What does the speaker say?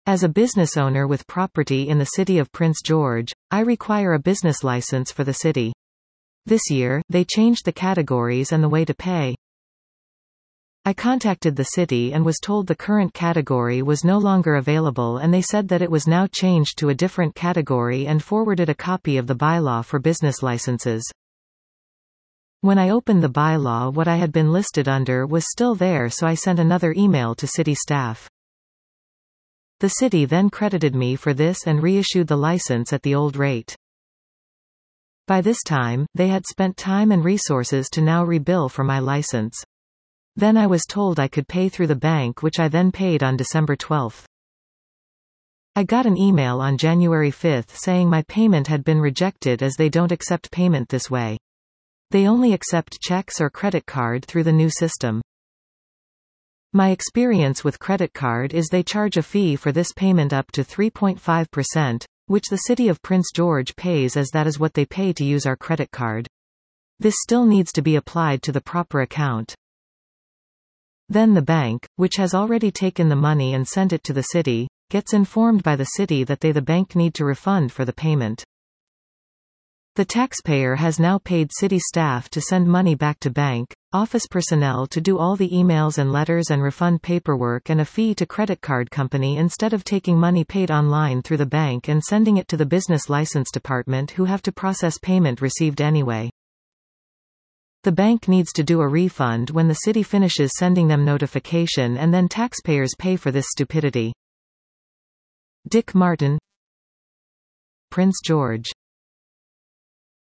As a business owner with property in the city of Prince George, I require a business license for the city. This year, they changed the categories and the way to pay. I contacted the city and was told the current category was no longer available, and they said that it was now changed to a different category and forwarded a copy of the bylaw for business licenses. When I opened the bylaw, what I had been listed under was still there, so I sent another email to city staff. The city then credited me for this and reissued the license at the old rate. By this time, they had spent time and resources to now rebill for my license. Then I was told I could pay through the bank, which I then paid on December 12. I got an email on January 5 saying my payment had been rejected as they don't accept payment this way. They only accept checks or credit card through the new system. My experience with credit card is they charge a fee for this payment up to 3.5%, which the city of Prince George pays, as that is what they pay to use our credit card. This still needs to be applied to the proper account. Then the bank, which has already taken the money and sent it to the city, gets informed by the city that the bank need to refund for the payment. The taxpayer has now paid city staff to send money back to bank, office personnel to do all the emails and letters and refund paperwork, and a fee to credit card company instead of taking money paid online through the bank and sending it to the business license department, who have to process payment received anyway. The bank needs to do a refund when the city finishes sending them notification, and then taxpayers pay for this stupidity. Dick Martin, Prince George.